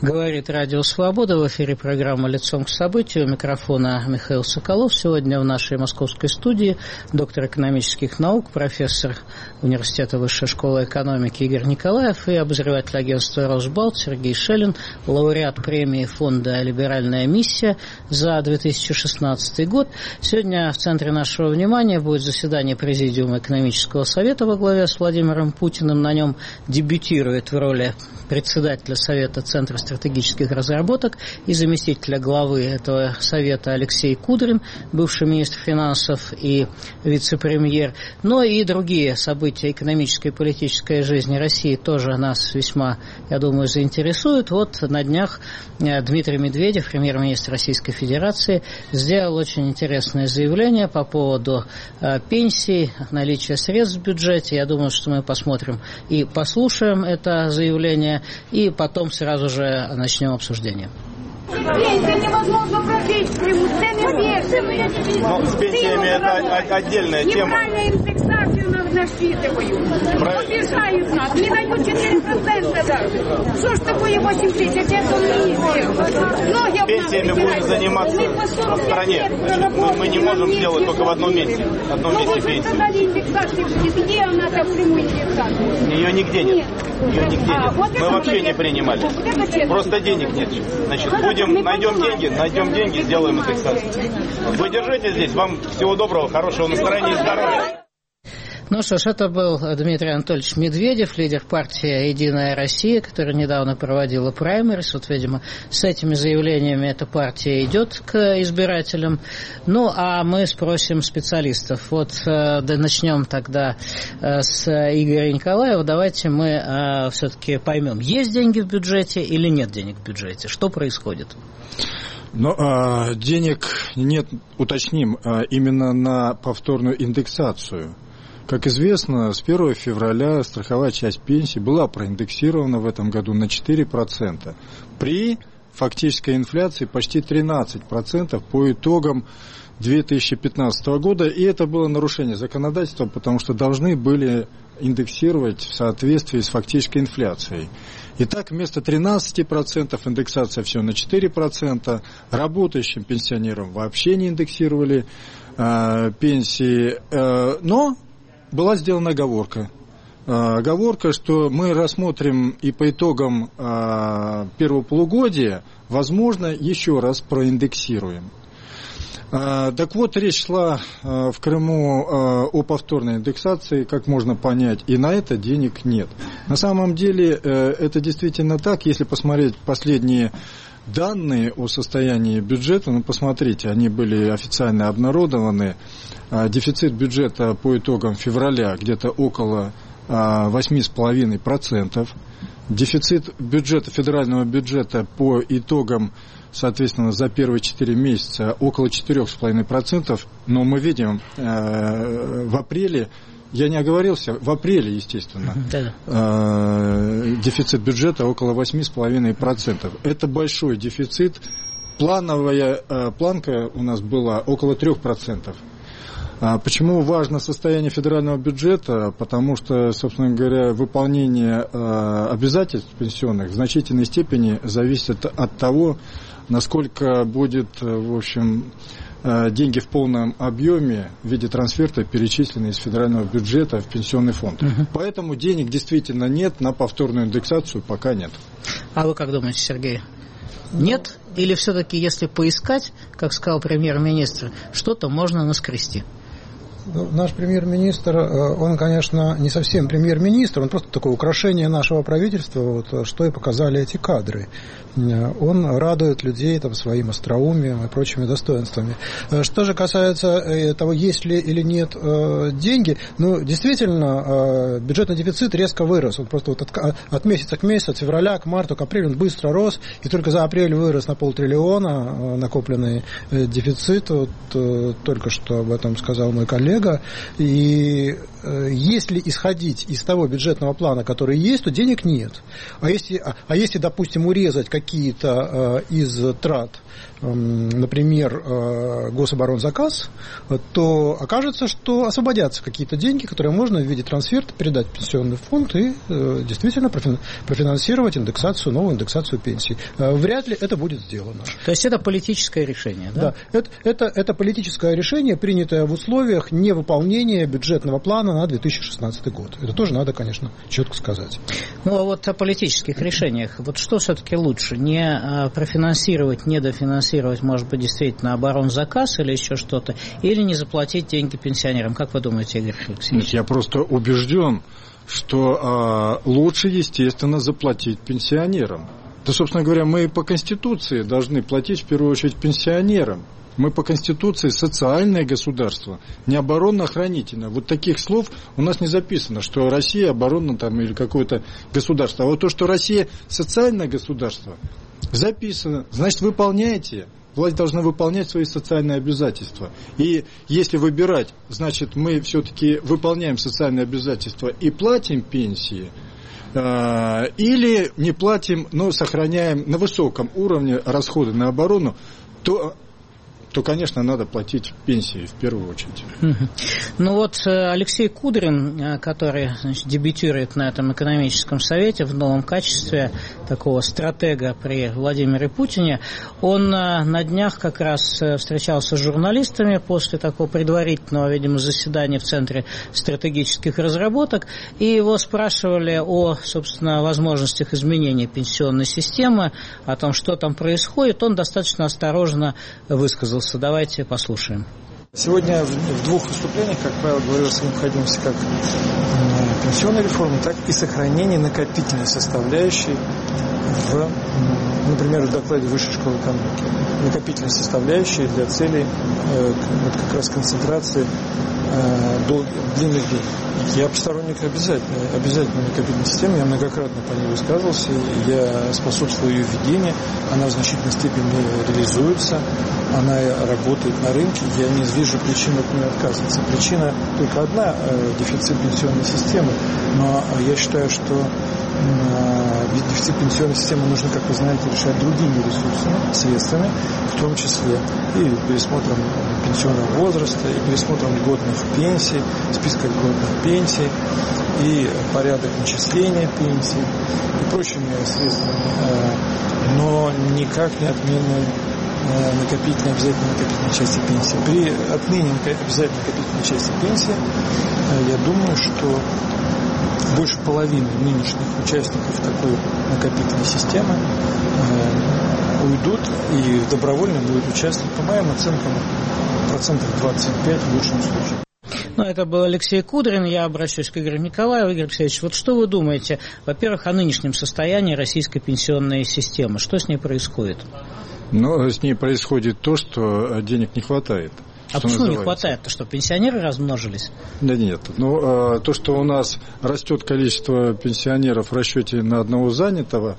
Говорит Радио Свобода. В эфире программа «Лицом к событию». У микрофона Михаил Соколов. Сегодня в нашей московской студии доктор экономических наук, профессор Университета Высшей школы экономики Игорь Николаев и обозреватель агентства «Росбалт» Сергей Шелин, лауреат премии фонда «Либеральная миссия» за 2016 год. Сегодня в центре нашего внимания будет заседание Президиума экономического совета во главе с Владимиром Путиным. На нем дебютирует в роли председателя Совета Центра стратегических разработок и заместителя главы этого совета Алексей Кудрин, бывший министр финансов и вице-премьер. Но и другие события экономической и политической жизни России тоже нас весьма, я думаю, заинтересуют. Вот на днях Дмитрий Медведев, премьер-министр Российской Федерации, сделал очень интересное заявление по поводу пенсий, наличия средств в бюджете. Я думаю, что мы посмотрим и послушаем это заявление, и потом сразу же начнем обсуждение. Пенсия невозможно прожить в Крыму, цены бешеные. Но с пенсиями это отдельная тема. Неправильно индексацию насчитывают. Обижают нас, не дают 4% даже. Что ж такое 8 тысяч, это не пенсиями будем заниматься в стране. Значит, мы не можем сделать только в одном месте. В одном месте пенсии. Где она в Крыму индексация? Ее нигде нет. Ее нигде нет. Мы вообще не принимали. Просто денег нет. Значит, найдем деньги, сделаем индексацию. Вы держите здесь. Вам всего доброго, хорошего настроения и здоровья. Ну что ж, это был Дмитрий Анатольевич Медведев, лидер партии «Единая Россия», которая недавно проводила праймерис. Вот, видимо, с этими заявлениями эта партия идет к избирателям. Ну, а мы спросим специалистов. Вот начнем тогда с Игоря Николаева. Давайте мы все-таки поймем, есть деньги в бюджете или нет денег в бюджете. Что происходит? Но денег нет, уточним, именно на повторную индексацию. Как известно, с 1 февраля страховая часть пенсии была проиндексирована в этом году на 4%. При фактической инфляции почти 13% по итогам 2015 года. И это было нарушение законодательства, потому что должны были индексировать в соответствии с фактической инфляцией. Итак, вместо 13% индексация всего на 4%. Работающим пенсионерам вообще не индексировали пенсии. Но была сделана оговорка. Оговорка, что мы рассмотрим и по итогам первого полугодия, возможно, еще раз проиндексируем. Так вот, речь шла в Крыму о повторной индексации, как можно понять, и на это денег нет. На самом деле это действительно так, если посмотреть последние данные о состоянии бюджета, ну, посмотрите, они были официально обнародованы. Дефицит бюджета по итогам февраля где-то около 8,5%. Дефицит бюджета, федерального бюджета по итогам, соответственно, за первые 4 месяца около 4,5%. Но мы видим в апреле, я не оговорился, в апреле, естественно, дефицит бюджета около 8,5%. Это большой дефицит. Плановая планка у нас была около 3%. Почему важно состояние федерального бюджета? Потому что, собственно говоря, выполнение обязательств пенсионных в значительной степени зависит от того, насколько будет, в общем, деньги в полном объеме в виде трансферта перечислены из федерального бюджета в пенсионный фонд. Поэтому денег действительно нет, на повторную индексацию пока нет. А вы как думаете, Сергей? Нет? Или все-таки, если поискать, как сказал премьер-министр, что-то можно наскрести? Наш премьер-министр, он, конечно, не совсем премьер-министр, он просто такое украшение нашего правительства, вот, что и показали эти кадры. Он радует людей там, своим остроумием и прочими достоинствами. Что же касается того, есть ли или нет деньги, ну, действительно, бюджетный дефицит резко вырос. Он просто вот от месяца к месяцу, от февраля к марту, к апрелю он быстро рос, и только за апрель вырос на 500 миллиона накопленный дефицит. Вот, только что об этом сказал мой коллега. И если исходить из того бюджетного плана, который есть, то денег нет. А если, допустим, урезать какие-то из трат, например, гособоронзаказ, то окажется, что освободятся какие-то деньги, которые можно в виде трансферта передать в пенсионный фонд и действительно профинансировать новую индексацию пенсий. Вряд ли это будет сделано. То есть это политическое решение, да? Да, это политическое решение, принятое в условиях невыполнения бюджетного плана на 2016 год. Это тоже надо, конечно, четко сказать. Ну, а вот о политических решениях. Вот что все-таки лучше? Не профинансировать, не дофинансировать, может быть, действительно оборонзаказ или еще что-то, или не заплатить деньги пенсионерам? Как вы думаете, Игорь Алексеевич? Я просто убежден, что лучше, естественно, заплатить пенсионерам. Да, собственно говоря, мы по Конституции должны платить в первую очередь пенсионерам. Мы по Конституции социальное государство, не оборонно-охранительное. Вот таких слов у нас не записано, что Россия оборонно там или какое-то государство. А вот то, что Россия социальное государство, записано. Значит, выполняйте. Власть должна выполнять свои социальные обязательства. И если выбирать, значит, мы все-таки выполняем социальные обязательства и платим пенсии, или не платим, но сохраняем на высоком уровне расходы на оборону, то, конечно, надо платить пенсии в первую очередь. Ну вот Алексей Кудрин, который, значит, дебютирует на этом экономическом совете в новом качестве такого стратега при Владимире Путине, он на днях как раз встречался с журналистами после такого предварительного, видимо, заседания в Центре стратегических разработок, и его спрашивали о, собственно, возможностях изменения пенсионной системы, о том, что там происходит. Он достаточно осторожно высказался. Давайте послушаем. Сегодня в двух выступлениях, как правило, говорилось о необходимости как пенсионной реформы, так и сохранения накопительной составляющей например, в докладе Высшей школы экономики. Накопительной составляющей для целей вот как раз концентрации длинных денег. Я посторонник обязательно накопительной системы, я многократно по ней высказывался, я способствую ее введению, она в значительной степени реализуется, она работает на рынке, я не вижу причин от нее отказываться. Причина только одна – дефицит пенсионной системы, но я считаю, что дефицит пенсионной системы нужно, как вы знаете, решать другими ресурсами, средствами, в том числе и пересмотром пенсионного возраста, и пересмотром льготных пенсий, списка льготных пенсий, и порядок начисления пенсий, и прочими средствами, но никак не отменой обязательно накопительной части пенсии. При отмене обязательно накопительной части пенсии, я думаю, что больше половины нынешних участников такой накопительной системы уйдут и добровольно будут участвовать, по моим оценкам, 25% в лучшем случае. Ну, это был Алексей Кудрин. Я обращусь к Игорю Николаеву. Игорь Алексеевич, вот что вы думаете, во-первых, о нынешнем состоянии российской пенсионной системы? Что с ней происходит? Ну, с ней происходит то, что денег не хватает. А почему не хватает-то? Что, пенсионеры размножились? Да нет. Ну, то, что у нас растет количество пенсионеров в расчете на одного занятого,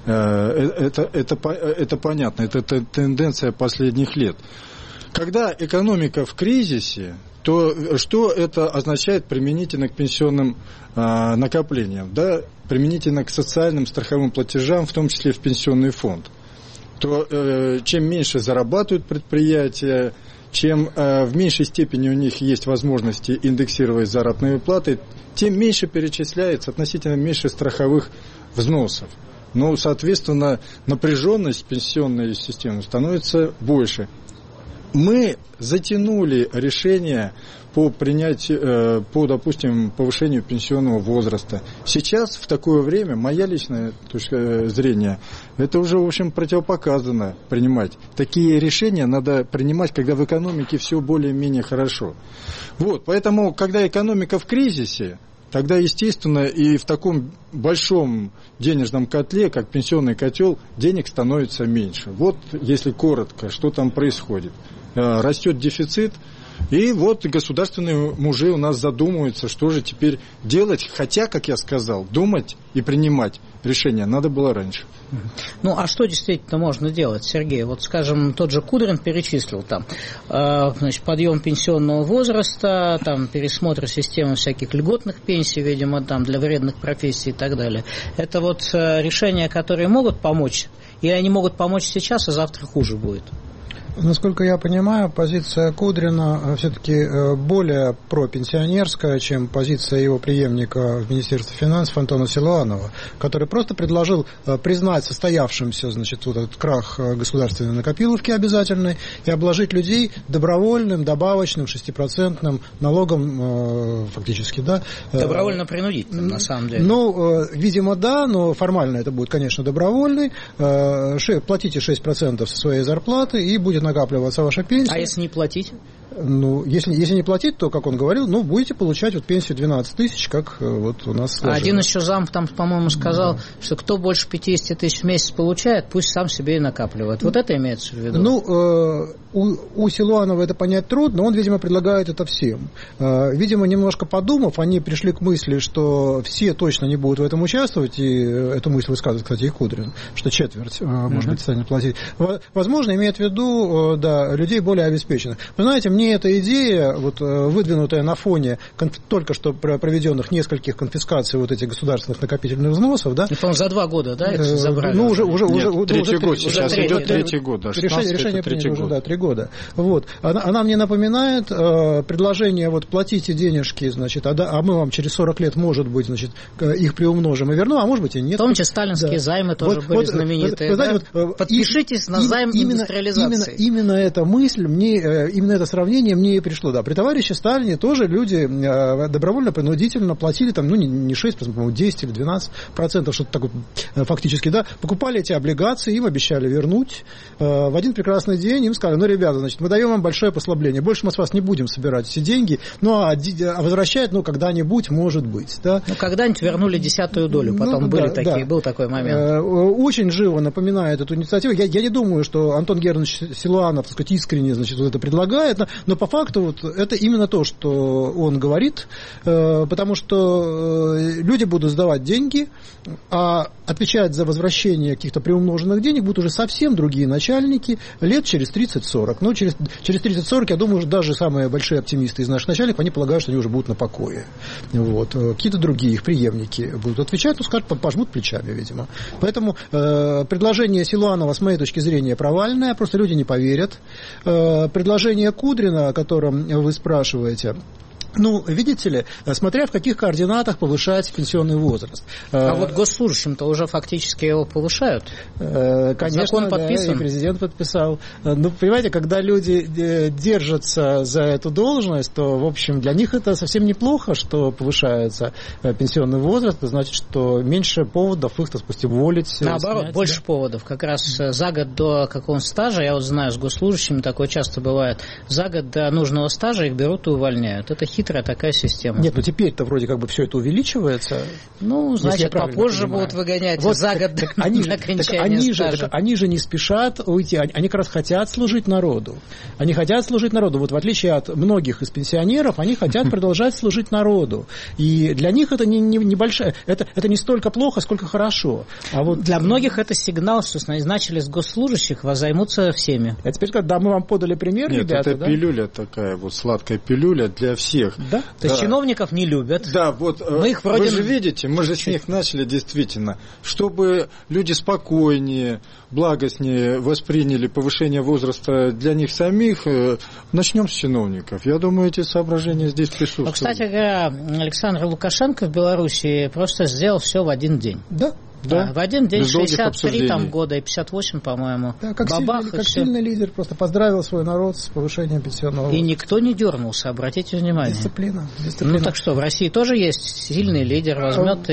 это понятно. Это тенденция последних лет. Когда экономика в кризисе, то что это означает применительно к пенсионным накоплениям? Да, применительно к социальным страховым платежам, в том числе в пенсионный фонд. То чем меньше зарабатывают предприятия, чем в меньшей степени у них есть возможности индексировать заработные платы, тем меньше перечисляется, относительно меньше страховых взносов. Ну, соответственно, напряженность пенсионной системы становится больше. Мы затянули решение по принятию, допустим, повышению пенсионного возраста. Сейчас, в такое время, моя личная точка зрения, это уже, в общем, противопоказано принимать. Такие решения надо принимать, когда в экономике все более-менее хорошо. Вот, поэтому, когда экономика в кризисе, тогда, естественно, и в таком большом денежном котле, как пенсионный котел, денег становится меньше. Вот, если коротко, что там происходит. Растет дефицит, И вот государственные мужи у нас задумываются, что же теперь делать, хотя, как я сказал, думать и принимать решения надо было раньше. Ну, а что действительно можно делать, Сергей? Вот, скажем, тот же Кудрин перечислил там, значит, подъем пенсионного возраста, там, пересмотр системы всяких льготных пенсий, видимо, там, для вредных профессий и так далее. Это вот решения, которые могут помочь, и они могут помочь сейчас, а завтра хуже будет. Насколько я понимаю, позиция Кудрина все-таки более пропенсионерская, чем позиция его преемника в Министерстве финансов Антона Силуанова, который просто предложил признать состоявшимся, значит, вот этот крах государственной накопиловки обязательной и обложить людей добровольным, добавочным, 6% налогом фактически, да. Добровольно-принудительным, на самом деле. Ну, видимо, да, но формально это будет, конечно, добровольный. Платите 6% со своей зарплаты, и будет накапливаться ваша пенсия. А если не платить? Ну, если не платить, то, как он говорил, ну, будете получать вот пенсию 12 тысяч, как вот у нас сложилось. Один еще зам там, по-моему, сказал, что кто больше 50 тысяч в месяц получает, пусть сам себе и накапливает. Вот это имеется в виду? Ну, у Силуанова это понять трудно, он, видимо, предлагает это всем. Видимо, немножко подумав, они пришли к мысли, что все точно не будут в этом участвовать, и эту мысль высказывает, кстати, и Кудрин, что четверть, может быть, станет платить. Возможно, имеет в виду, да, людей более обеспеченных. Вы знаете, мне эта идея, вот, выдвинутая на фоне только что проведенных нескольких конфискаций вот этих государственных накопительных взносов, да? Это он за 2 года, да, это забрали? Ну, уже третий год, сейчас идет третий год, да, решение принято уже, да, 3 года. Вот. Она мне напоминает предложение, вот, платите денежки, значит, а мы вам через 40 лет, может быть, значит, их приумножим и вернем, а может быть и нет. В том числе сталинские займы тоже были знаменитые. Вы знаете, да? Подпишитесь на займ индустриализации. Именно эта мысль, именно это сравнение мне и пришло. Да, при товарище Сталине тоже люди добровольно-принудительно платили, там, ну, не 6%, по-моему, 10 или 12%, что-то такое фактически, да, покупали эти облигации, им обещали вернуть. В один прекрасный день им сказали, ну, ребята, значит, мы даем вам большое послабление, больше мы с вас не будем собирать все деньги, ну, а возвращать, ну, когда-нибудь, может быть, да. Ну, когда-нибудь вернули 10-ю долю, потом были такие, был такой момент. Очень живо напоминает эту инициативу. Я не думаю, что Антон Германович Силуанов, так сказать, искренне, значит, вот это предлагает, но по факту вот это именно то, что он говорит, потому что люди будут сдавать деньги, а отвечать за возвращение каких-то приумноженных денег будут уже совсем другие начальники лет через 30-40. Ну, через 30-40, я думаю, даже самые большие оптимисты из наших начальников, они полагают, что они уже будут на покое. Вот. Какие-то другие их преемники будут отвечать, ну, скажут, пожмут плечами, видимо. Поэтому предложение Силуанова, с моей точки зрения, провальное, просто люди не поверят. Предложение Кудрина, о котором вы спрашиваете, ну, видите ли, смотря в каких координатах повышается пенсионный возраст. А вот госслужащим-то уже фактически его повышают. Конечно, закон подписан. Да, и президент подписал. Ну, понимаете, когда люди держатся за эту должность, то, в общем, для них это совсем неплохо, что повышается пенсионный возраст. Это значит, что меньше поводов их, так сказать, уволить. Наоборот, снять, больше поводов. Как раз за год до какого-то стажа, я вот знаю, с госслужащими такое часто бывает, за год до нужного стажа их берут и увольняют. Это хитрая такая система. Нет, ну теперь-то вроде как бы все это увеличивается. Ну, значит, попозже будут выгонять вот, за год до окончания стажа. Они же не спешат уйти, они как раз хотят служить народу. Они хотят служить народу. Вот в отличие от многих из пенсионеров, они хотят продолжать служить народу. И для них это не большая, это не столько плохо, сколько хорошо. А вот для многих это сигнал, что назначили с госслужащих, вас займутся всеми. А теперь, да, мы вам подали пример, нет, ребята. Это да? Пилюля такая, вот сладкая пилюля для всех. Да? То есть чиновников не любят. Да, вот мы их вроде... Вы же видите, мы же с них начали действительно, чтобы люди спокойнее, благостнее восприняли повышение возраста для них самих, начнем с чиновников. Я думаю, эти соображения здесь присутствуют. Но, кстати говоря, Александр Лукашенко в Беларуси просто сделал все в один день. Да. Да, в один день 63 там, года и 58, по-моему. Да, как сильный лидер просто поздравил свой народ с повышением пенсионного возраста. И никто не дернулся, обратите внимание. Дисциплина. Ну так что, в России тоже есть сильный лидер, возьмет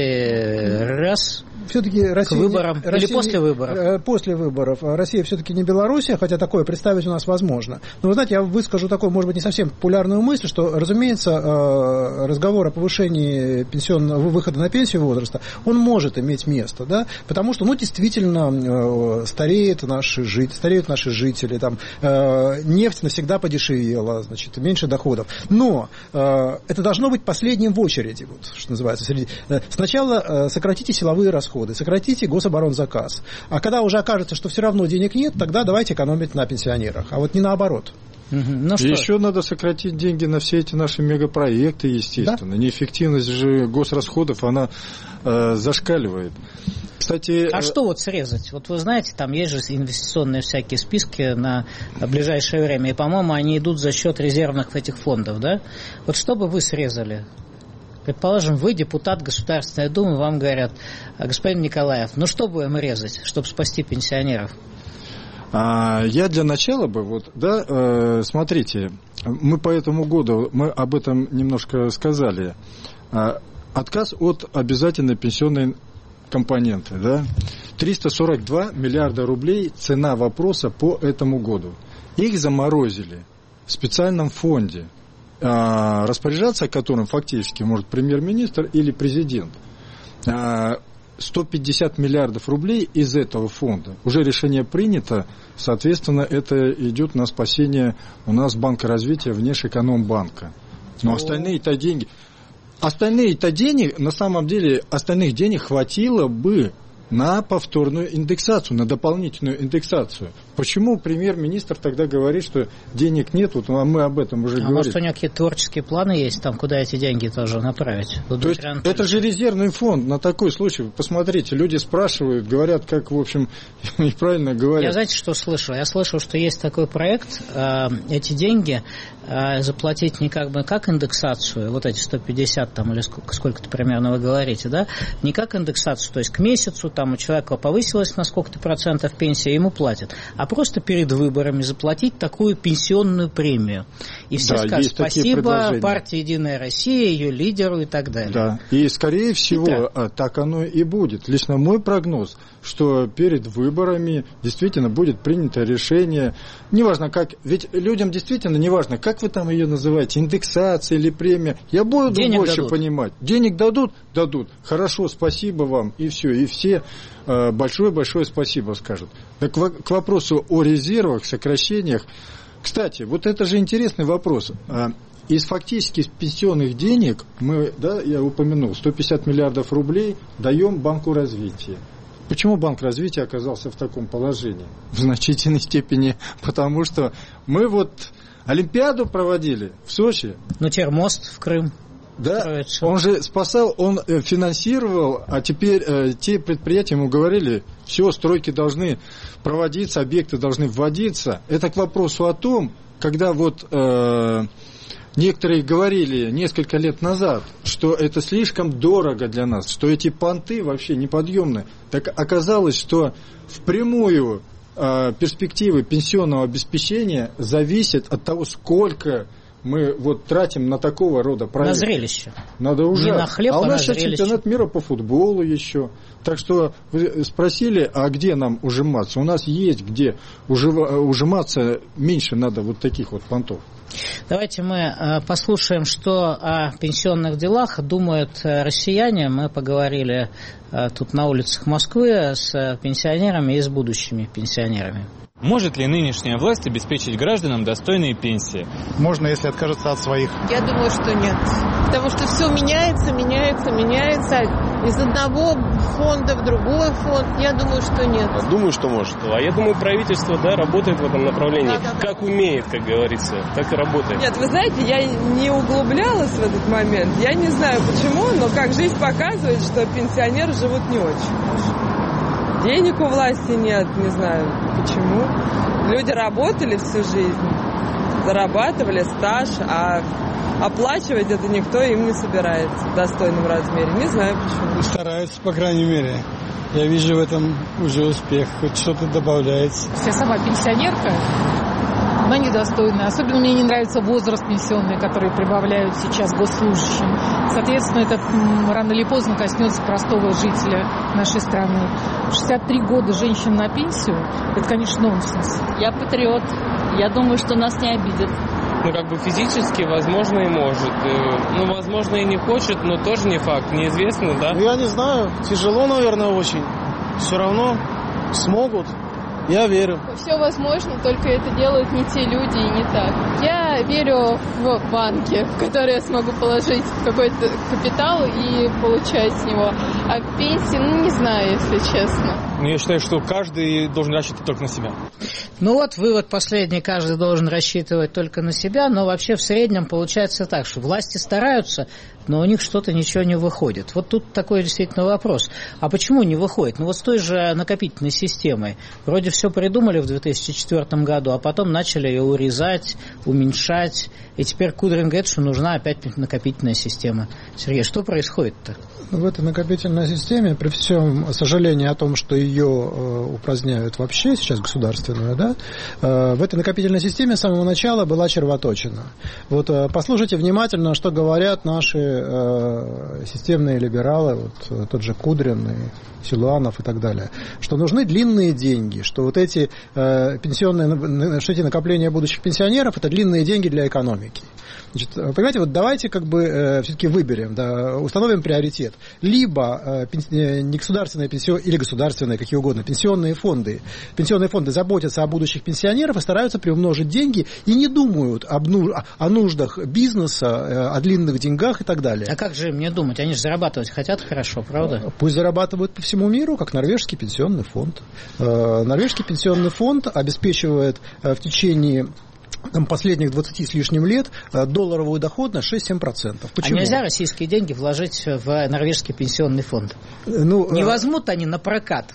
и раз... Все-таки Россия, к выборам или после выборов? После выборов. Россия все-таки не Белоруссия, хотя такое представить у нас возможно. Но вы знаете, я выскажу такую, может быть, не совсем популярную мысль, что, разумеется, разговор о повышении выхода на пенсию возраста, он может иметь место. просто, да, потому что, действительно, стареют наши жители, там, нефть навсегда подешевела, значит, меньше доходов. Но это должно быть последним в очереди, вот, что называется. Сначала сократите силовые расходы, сократите гособоронзаказ, а когда уже окажется, что все равно денег нет, тогда давайте экономить на пенсионерах, а вот не наоборот. Ну, и еще надо сократить деньги на все эти наши мегапроекты, естественно. Да? Неэффективность же госрасходов, она зашкаливает. Кстати, а что вот срезать? Вот вы знаете, там есть же инвестиционные всякие списки на ближайшее время, и, по-моему, они идут за счет резервных этих фондов, да? Вот что бы вы срезали? Предположим, вы депутат Государственной Думы, вам говорят: господин Николаев, что будем резать, чтобы спасти пенсионеров? Я для начала бы, смотрите, мы по этому году, мы об этом немножко сказали, отказ от обязательной пенсионной компоненты, да, 342 миллиарда рублей цена вопроса по этому году. Их заморозили в специальном фонде, распоряжаться которым фактически может премьер-министр или президент. 150 миллиардов рублей из этого фонда. Уже решение принято, соответственно, это идет на спасение у нас Банка развития Внешэкономбанка. Но остальные-то деньги, на самом деле, остальных денег хватило бы на повторную индексацию, на дополнительную индексацию. Почему премьер-министр тогда говорит, что денег нет, мы об этом уже говорили? Может, у него какие-то творческие планы есть, там, куда эти деньги тоже направить? То есть это же резервный фонд на такой случай. Посмотрите, люди спрашивают, говорят, как, в общем, неправильно говорят. Я, знаете, что слышал? Я слышал, что есть такой проект, эти деньги заплатить не как индексацию, вот эти 150 там, или сколько-то примерно вы говорите, да, не как индексацию, то есть к месяцу там у человека повысилась на сколько-то процентов пенсия, ему платят, а просто перед выборами заплатить такую пенсионную премию. И все скажут спасибо партии «Единая Россия», ее лидеру и так далее. Да, и скорее всего так оно и будет. Лично мой прогноз, что перед выборами действительно будет принято решение, неважно как, ведь людям действительно неважно, как вы там ее называете, индексация или премия, я буду денег больше дадут. Понимать. Денег дадут? Дадут. Хорошо, спасибо вам, и все. И все большое-большое спасибо скажут. Так к вопросу о резервах, сокращениях. Кстати, вот это же интересный вопрос. Из фактически пенсионных денег мы, я упомянул, 150 миллиардов рублей даем Банку развития. Почему Банк развития оказался в таком положении? В значительной степени потому, что мы Олимпиаду проводили в Сочи. Теперь мост в Крым. Да, строится. Он же спасал, он финансировал, а теперь те предприятия ему говорили, все, стройки должны проводиться, объекты должны вводиться. Это к вопросу о том, когда некоторые говорили несколько лет назад, что это слишком дорого для нас, что эти понты вообще неподъемны. Так оказалось, что впрямую перспективы пенсионного обеспечения зависят от того, сколько мы тратим на такого рода проекты. На зрелище. Надо уже. Не на хлеб, у нас сейчас зрелище. Чемпионат мира по футболу еще. Так что вы спросили, а где нам ужиматься? У нас есть где ужиматься, меньше надо таких понтов. Давайте мы послушаем, что о пенсионных делах думают россияне. Мы поговорили тут на улицах Москвы с пенсионерами и с будущими пенсионерами. Может ли нынешняя власть обеспечить гражданам достойные пенсии? Можно, если откажется от своих. Я думаю, что нет. Потому что все меняется. Из одного фонда в другой фонд. Я думаю, что нет. Думаю, что может. А я думаю, правительство, работает в этом направлении. Да. Как умеет, как говорится, так и работает. Нет, вы знаете, я не углублялась в этот момент. Я не знаю почему, но как жизнь показывает, что пенсионеры живут не очень хорошо. Денег у власти нет, не знаю почему. Люди работали всю жизнь, зарабатывали стаж, а оплачивать это никто им не собирается в достойном размере. Не знаю почему. Стараются, по крайней мере. Я вижу в этом уже успех, хоть что-то добавляется. Я сама пенсионерка, но недостойная. Особенно мне не нравится возраст пенсионный, который прибавляют сейчас госслужащим. Соответственно, это рано или поздно коснется простого жителя нашей страны. 63 года женщин на пенсию – это, конечно, нонсенс. Я патриот. Я думаю, что нас не обидят. физически, возможно, и может. Возможно, и не хочет, но тоже не факт, неизвестно, да? Я не знаю, тяжело, наверное, очень. Все равно смогут. Я верю. Все возможно, только это делают не те люди и не так. Я верю в банки, в которые я смогу положить какой-то капитал и получать с него. А пенсии, не знаю, если честно. Я считаю, что каждый должен рассчитывать только на себя. Вывод последний, каждый должен рассчитывать только на себя, но вообще в среднем получается так, что власти стараются, но у них что-то ничего не выходит. Вот тут такой действительно вопрос. А почему не выходит? с той же накопительной системой. Вроде все придумали в 2004 году, а потом начали ее урезать, уменьшать, и теперь Кудрин говорит, что нужна опять накопительная система. Сергей, что происходит-то? В этой накопительной системе, при всем сожалении о том, что ее упраздняют вообще сейчас государственную, да, в этой накопительной системе с самого начала была червоточина. Послушайте внимательно, что говорят наши системные либералы, тот же Кудрин и Силуанов и так далее, что нужны длинные деньги, что эти эти накопления будущих пенсионеров – это длинные деньги для экономики. Значит, понимаете, давайте все-таки выберем, установим приоритет. Либо негосударственные или государственные, какие угодно, пенсионные фонды заботятся о будущих пенсионерах и стараются приумножить деньги и не думают о нуждах бизнеса, о длинных деньгах и так далее. А как же им не думать? Они же зарабатывать хотят хорошо, правда? Пусть зарабатывают по всему миру, как норвежский пенсионный фонд. Норвежский пенсионный фонд обеспечивает в течение последних 20 с лишним лет долларовую доходность 6-7%. Почему? А нельзя российские деньги вложить в норвежский пенсионный фонд? Не возьмут они на прокат?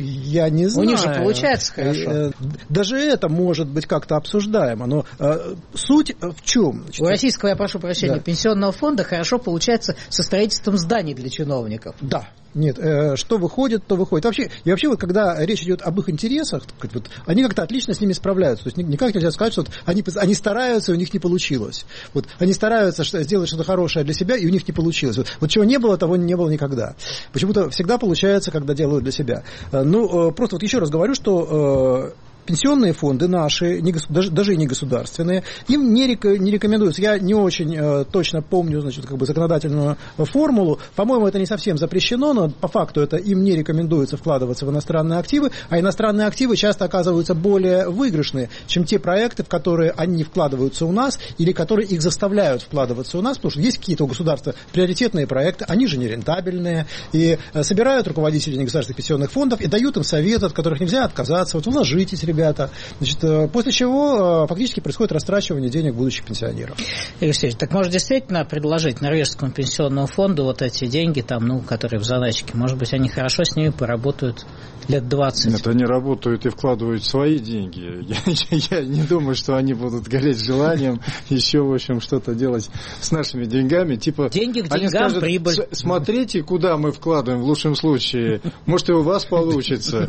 Я не знаю. У них же получается хорошо. Даже это может быть как-то обсуждаемо, но суть в чем? У российского, я прошу прощения, пенсионного фонда хорошо получается со строительством зданий для чиновников. Да. Нет, что выходит, то выходит. И вообще, когда речь идет об их интересах, они как-то отлично с ними справляются. То есть никак нельзя сказать, что они стараются, и у них не получилось. Они стараются сделать что-то хорошее для себя, и у них не получилось. Чего не было, того не было никогда. Почему-то всегда получается, когда делают для себя. Просто еще раз говорю, что пенсионные фонды наши, даже и не государственные, им не рекомендуется. Я не очень точно помню, законодательную формулу. По-моему, это не совсем запрещено, но по факту это им не рекомендуется вкладываться в иностранные активы, а иностранные активы часто оказываются более выигрышные, чем те проекты, в которые они не вкладываются у нас, или которые их заставляют вкладываться у нас, потому что есть какие-то у государства приоритетные проекты, они же нерентабельные, и собирают руководителей негосударственных пенсионных фондов и дают им советы, от которых нельзя отказаться. Вложитесь, ребята. Значит, после чего фактически происходит растрачивание денег будущих пенсионеров. Игорь Сергеевич, так может действительно предложить норвежскому пенсионному фонду эти деньги, которые в заначке, может быть, они хорошо с ними поработают лет 20? Нет, они работают и вкладывают свои деньги. Я не думаю, что они будут гореть желанием еще, в общем, что-то делать с нашими деньгами. Деньги к деньгам, они скажут, прибыль. Смотрите, куда мы вкладываем в лучшем случае. Может, и у вас получится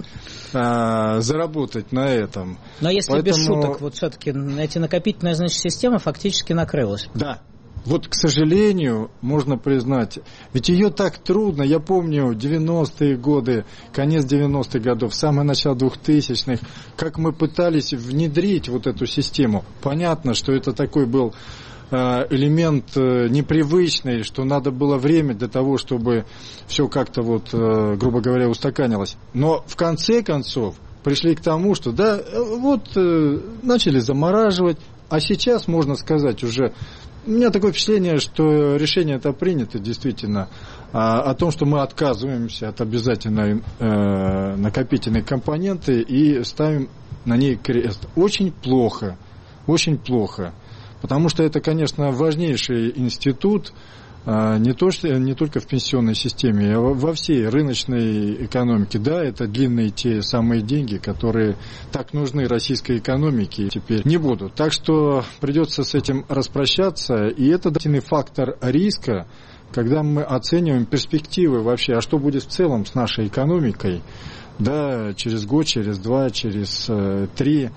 заработать на этом. Но если без шуток, все-таки эти накопительная система фактически накрылась. Да. К сожалению, можно признать, ведь ее так трудно, я помню 90-е годы, конец 90-х годов, самое начало 2000-х, как мы пытались внедрить эту систему. Понятно, что это такой был элемент непривычный, что надо было время для того, чтобы все как-то грубо говоря, устаканилось. Но в конце концов пришли к тому, что начали замораживать, а сейчас можно сказать уже. У меня такое впечатление, что решение это принято действительно о том, что мы отказываемся от обязательной накопительной компоненты и ставим на ней крест. Очень плохо, потому что это, конечно, важнейший институт не только в пенсионной системе, а во всей рыночной экономике. Да, это длинные те самые деньги, которые так нужны российской экономике, теперь не будут. Так что придется с этим распрощаться. И это дополнительный фактор риска, когда мы оцениваем перспективы вообще, а что будет в целом с нашей экономикой, да, через год, через два, через 3.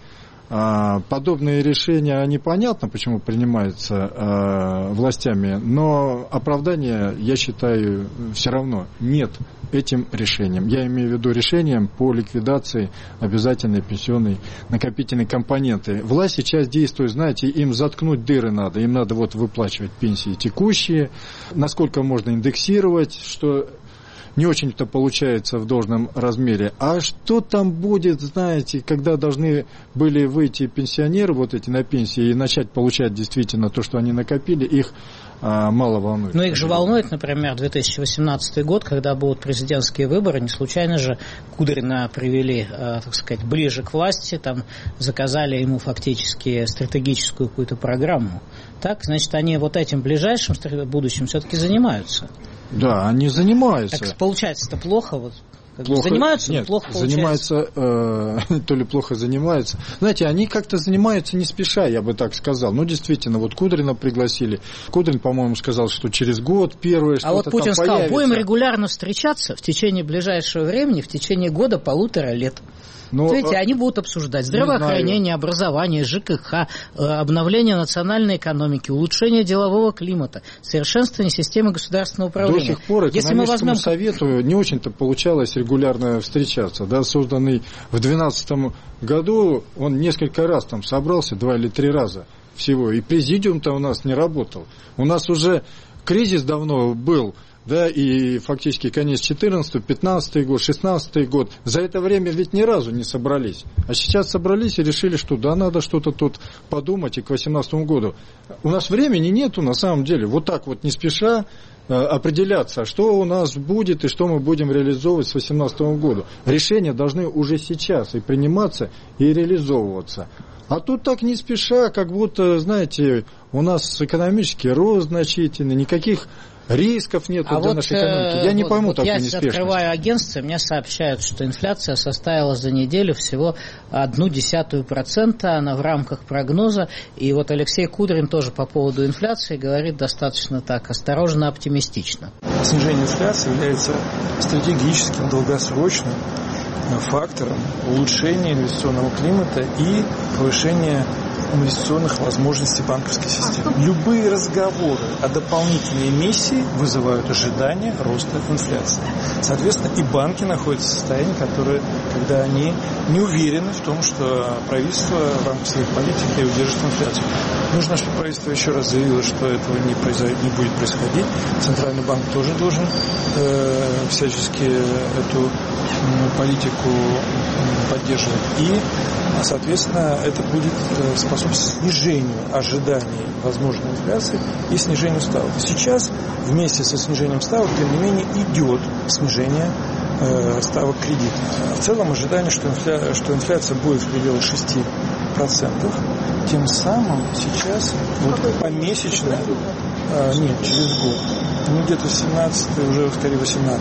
Подобные решения, они понятно, почему принимаются властями, но оправдания, я считаю, все равно нет этим решением. Я имею в виду решением по ликвидации обязательной пенсионной накопительной компоненты. Власть сейчас действует, знаете, им заткнуть дыры надо, им надо вот выплачивать пенсии текущие, насколько можно индексировать, что не очень-то получается в должном размере. А что там будет, знаете, когда должны были выйти пенсионеры вот эти на пенсии и начать получать действительно то, что они накопили, их мало волнует. Но их же волнует, например, 2018 год, когда будут президентские выборы. Не случайно же Кудрина привели, так сказать, ближе к власти, там заказали ему фактически стратегическую какую-то программу. Так, значит, они вот этим ближайшим будущим все-таки занимаются. Да, они занимаются. Так получается-то плохо, вот. Плохо, занимаются, нет, но плохо получается. Занимаются, то ли плохо занимаются. Знаете, они как-то занимаются не спеша, я бы так сказал. Ну, действительно, вот Кудрина пригласили. Кудрин, по-моему, сказал, что через год первое что-то там появится. А вот Путин сказал, будем регулярно встречаться в течение ближайшего времени, в течение года-полутора лет. Но, видите, они будут обсуждать здравоохранение, образование, ЖКХ, обновление национальной экономики, улучшение делового климата, совершенствование системы государственного управления. До сих пор экономическому совету не очень-то получалось регулярно встречаться. Да, созданный в 2012 году, он несколько раз там собрался, 2 или 3 раза всего. И президиум-то у нас не работал. У нас уже кризис давно был. Да, и фактически конец 14, 15 год, 16 год. За это время ведь ни разу не собрались. А сейчас собрались и решили, что да, надо что-то тут подумать и к 18 году. У нас времени нету на самом деле. Вот так вот не спеша определяться, что у нас будет и что мы будем реализовывать с 18 года. Решения должны уже сейчас и приниматься, и реализовываться. А тут так не спеша, как будто, знаете, у нас экономический рост значительный, никаких рисков нет для нашей экономики. Я не пойму такую неспешность. Я открываю агентство, мне сообщают, что инфляция составила за неделю всего 0,1%, она в рамках прогноза. И вот Алексей Кудрин тоже по поводу инфляции говорит достаточно так, осторожно, оптимистично. Снижение инфляции является стратегическим, долгосрочным фактором улучшения инвестиционного климата и повышения инвестиционных возможностей банковской системы. Любые разговоры о дополнительной эмиссии вызывают ожидание роста инфляции. Соответственно, и банки находятся в состоянии, когда они не уверены в том, что правительство в рамках своих политик удержит инфляцию. Нужно, чтобы правительство еще раз заявило, что этого не будет происходить. Центральный банк тоже должен всячески эту политику поддерживать. И, соответственно, это будет способствовать снижению ожиданий возможной инфляции и снижению ставок. Сейчас вместе со снижением ставок, тем не менее, идет снижение ставок кредита. В целом ожидание, что инфляция будет в пределах 6%, тем самым сейчас вот помесячно, нет, через год, где-то 17-й, уже скорее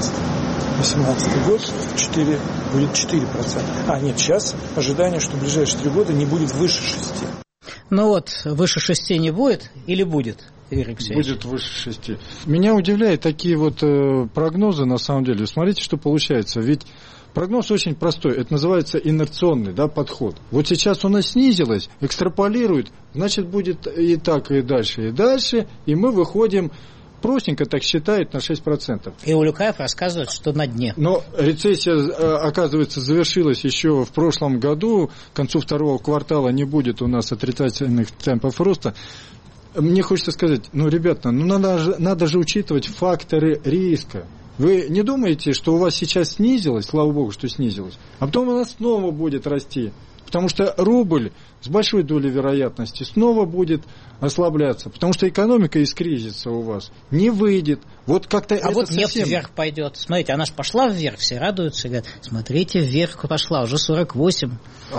18-й год будет 4%. Нет, сейчас ожидание, что в ближайшие 3 года не будет выше 6%. Ну вот, выше 6 не будет или будет? Будет выше 6. Меня удивляют такие вот прогнозы, на самом деле. Смотрите, что получается. Ведь прогноз очень простой. Это называется инерционный, да, подход. Вот сейчас у нас снизилось, экстраполирует, значит, будет и так, и дальше, и мы выходим... Простенько так считает на 6%. И Улюкаев рассказывает, что на дне. Но рецессия, оказывается, завершилась еще в прошлом году. К концу 2-го квартала не будет у нас отрицательных темпов роста. Мне хочется сказать, ребята, надо же учитывать факторы риска. Вы не думаете, что у вас сейчас снизилось, слава богу, что снизилось, а потом у нас снова будет расти? Потому что рубль с большой долей вероятности снова будет ослабляться. Потому что экономика из кризиса у вас не выйдет. Вот как-то это вот нефть вверх пойдет. Смотрите, она же пошла вверх, все радуются и говорят, смотрите, вверх пошла, уже 48.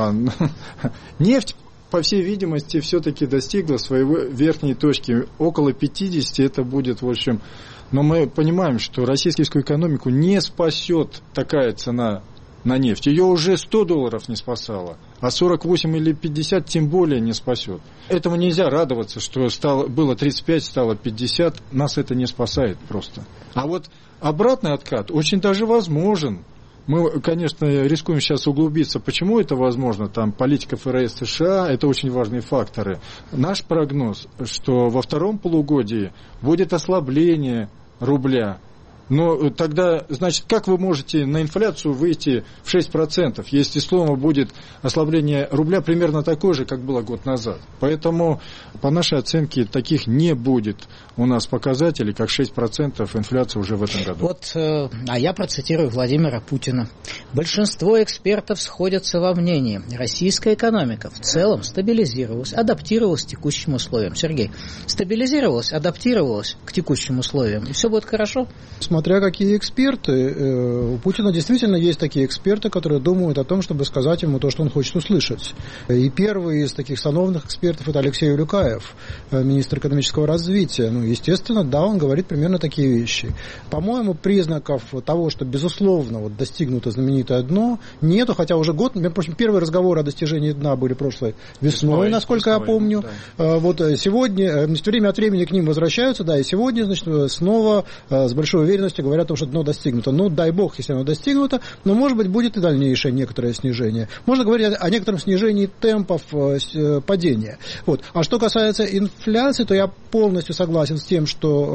Нефть, по всей видимости, все-таки достигла своей верхней точки. Около 50 это будет, в общем. Но мы понимаем, что российскую экономику не спасет такая цена на нефть. Ее уже $100 не спасало, а 48 или 50 тем более не спасет. Этому нельзя радоваться, что было 35, стало 50. Нас это не спасает просто. А вот обратный откат очень даже возможен. Мы, конечно, рискуем сейчас углубиться, почему это возможно, там политика ФРС США, это очень важные факторы. Наш прогноз, что во втором полугодии будет ослабление рубля. Но тогда, значит, как вы можете на инфляцию выйти в 6%, если снова будет ослабление рубля примерно такое же, как было год назад? Поэтому, по нашей оценке, таких не будет у нас показателей, как 6% инфляции уже в этом году. Вот, а я процитирую Владимира Путина. Большинство экспертов сходятся во мнении. Российская экономика в целом стабилизировалась, адаптировалась к текущим условиям. Сергей, стабилизировалась, адаптировалась к текущим условиям, и все будет хорошо? Смотря какие эксперты. У Путина действительно есть такие эксперты, которые думают о том, чтобы сказать ему то, что он хочет услышать. И первый из таких сановных экспертов – это Алексей Улюкаев, министр экономического развития. Естественно, да, он говорит примерно такие вещи. По-моему, признаков того, что, безусловно, достигнуто знаменитое дно, нету, хотя уже год, между прочим, первые разговоры о достижении дна были прошлой весной, насколько я помню. Да. Вот сегодня, время от времени к ним возвращаются, да, и сегодня, значит, снова с большой уверенностью говорят о том, что дно достигнуто. Дай бог, если оно достигнуто, но, может быть, будет и дальнейшее некоторое снижение. Можно говорить о некотором снижении темпов падения. Вот. А что касается инфляции, то я полностью согласен с тем,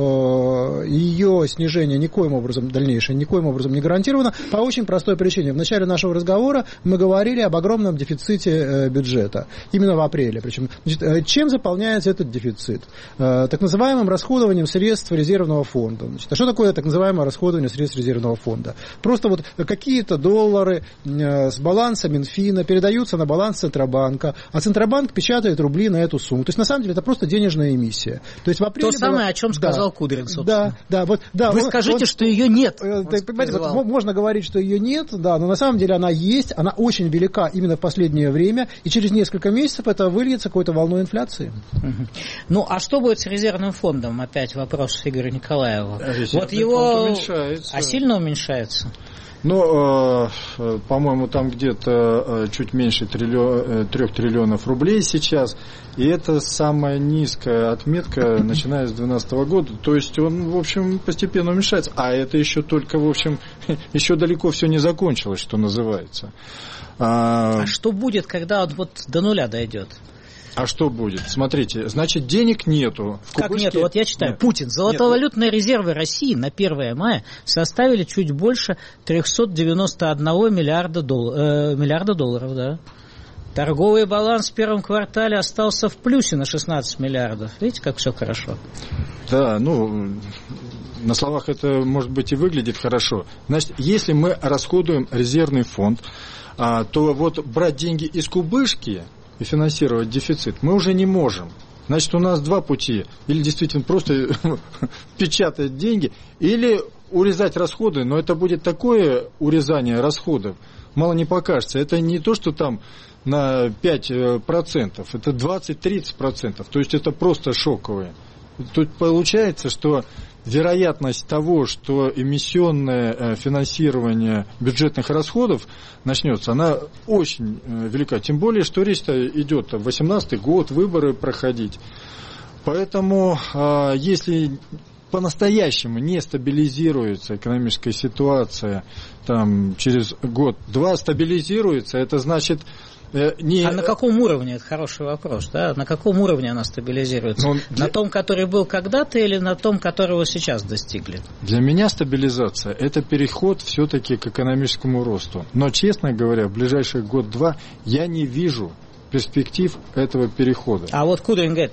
что ее снижение дальнейшее никоим образом не гарантировано, по очень простой причине. В начале нашего разговора мы говорили об огромном дефиците бюджета. Именно в апреле. Причем, чем заполняется этот дефицит? Так называемым расходованием средств резервного фонда. А что такое так называемое расходование средств резервного фонда? Просто вот какие-то доллары с баланса Минфина передаются на баланс Центробанка, а Центробанк печатает рубли на эту сумму. То есть, на самом деле, это просто денежная эмиссия. То есть, в апреле то самое, о чем сказал Кудрин, собственно. Да. Вы скажите, что ее нет. Понимаете, можно говорить, что ее нет, да, но на самом деле она есть, она очень велика именно в последнее время, и через несколько месяцев это выльется какой-то волной инфляции. Ну, а что будет с резервным фондом? Опять вопрос Игоря Николаева. Вот его... уменьшается. А сильно уменьшается? Ну, по-моему, там где-то чуть меньше 3 триллионов рублей сейчас. И это самая низкая отметка, начиная с 2012 года. То есть он, в общем, постепенно уменьшается. А это еще только, в общем, еще далеко все не закончилось, что называется. А что будет, когда он вот до нуля дойдет? А что будет? Смотрите, значит, денег нету. Как нету? Вот я читаю. Нет. Путин. Золотовалютные резервы России на 1 мая составили чуть больше 391 миллиарда долларов. Да. Торговый баланс в первом квартале остался в плюсе на 16 миллиардов. Видите, как все хорошо? Да, на словах это, может быть, и выглядит хорошо. Значит, если мы расходуем резервный фонд, то вот брать деньги из кубышки и финансировать дефицит мы уже не можем. Значит, у нас два пути. Или действительно просто печатать деньги, или урезать расходы. Но это будет такое урезание расходов, мало не покажется. Это не то, что там на 5%, это 20-30%. То есть это просто шоковое. Тут получается, что вероятность того, что эмиссионное финансирование бюджетных расходов начнется, она очень велика. Тем более, что речь-то идет в 2018 год, выборы проходить. Поэтому, если по-настоящему не стабилизируется экономическая ситуация, там, через год-два стабилизируется, это значит... А на каком уровне? Это хороший вопрос. Да? На каком уровне она стабилизируется? На том, который был когда-то, или на том, которого сейчас достигли? Для меня стабилизация – это переход все-таки к экономическому росту. Но, честно говоря, в ближайший год-два я не вижу перспектив этого перехода. А вот Кудрин говорит,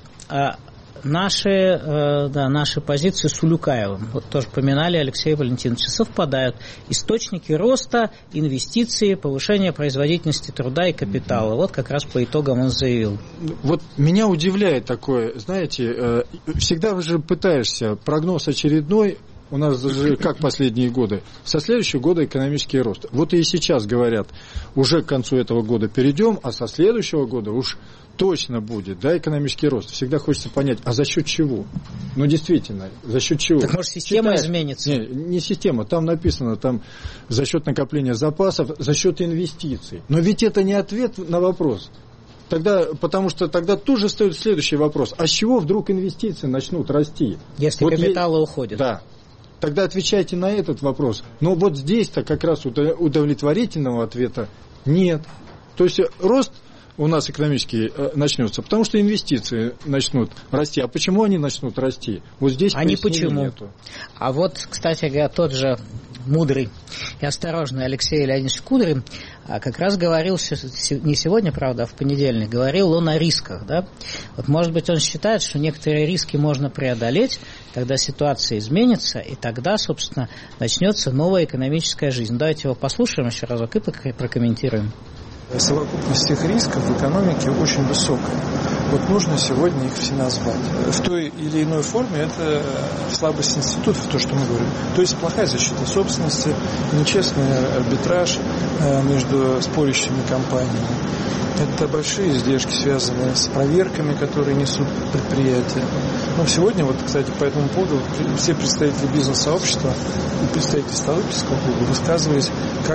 наши позиции с Улюкаевым, вот тоже поминали Алексея Валентиновича, совпадают. Источники роста, инвестиции, повышение производительности труда и капитала. Вот как раз по итогам он заявил. Вот меня удивляет такое, знаете, всегда же пытаешься, прогноз очередной, у нас же как последние годы, со следующего года экономический рост. Вот и сейчас говорят, уже к концу этого года перейдем, а со следующего года уж точно будет, да, экономический рост. Всегда хочется понять, а за счет чего? Ну, действительно, за счет чего? Так, может, система изменится? Не система, там написано, там за счет накопления запасов, за счет инвестиций. Но ведь это не ответ на вопрос. Потому что тогда тоже стоит следующий вопрос. А с чего вдруг инвестиции начнут расти? Если капиталы уходят. Да. тогда отвечайте на этот вопрос. Но вот здесь-то как раз удовлетворительного ответа нет. То есть рост у нас экономический начнется, потому что инвестиции начнут расти. А почему они начнут расти? Вот здесь почему? Нету. А вот, кстати говоря, тот же мудрый и осторожный Алексей Леонидович Кудрин как раз говорил, не сегодня, правда, а в понедельник, говорил он о рисках. Да? Вот, может быть, он считает, что некоторые риски можно преодолеть, тогда ситуация изменится, и тогда, собственно, начнется новая экономическая жизнь. Давайте его послушаем еще разок и прокомментируем. Совокупность всех рисков в экономике очень высокая. Вот нужно сегодня их все назвать. В той или иной форме это слабость институтов, то, что мы говорим. То есть плохая защита собственности, нечестный арбитраж между спорящими компаниями. Это большие издержки, связанные с проверками, которые несут предприятия. Но сегодня, вот, кстати, по этому поводу все представители бизнес-сообщества и представители Столыпинского клуба высказывались, как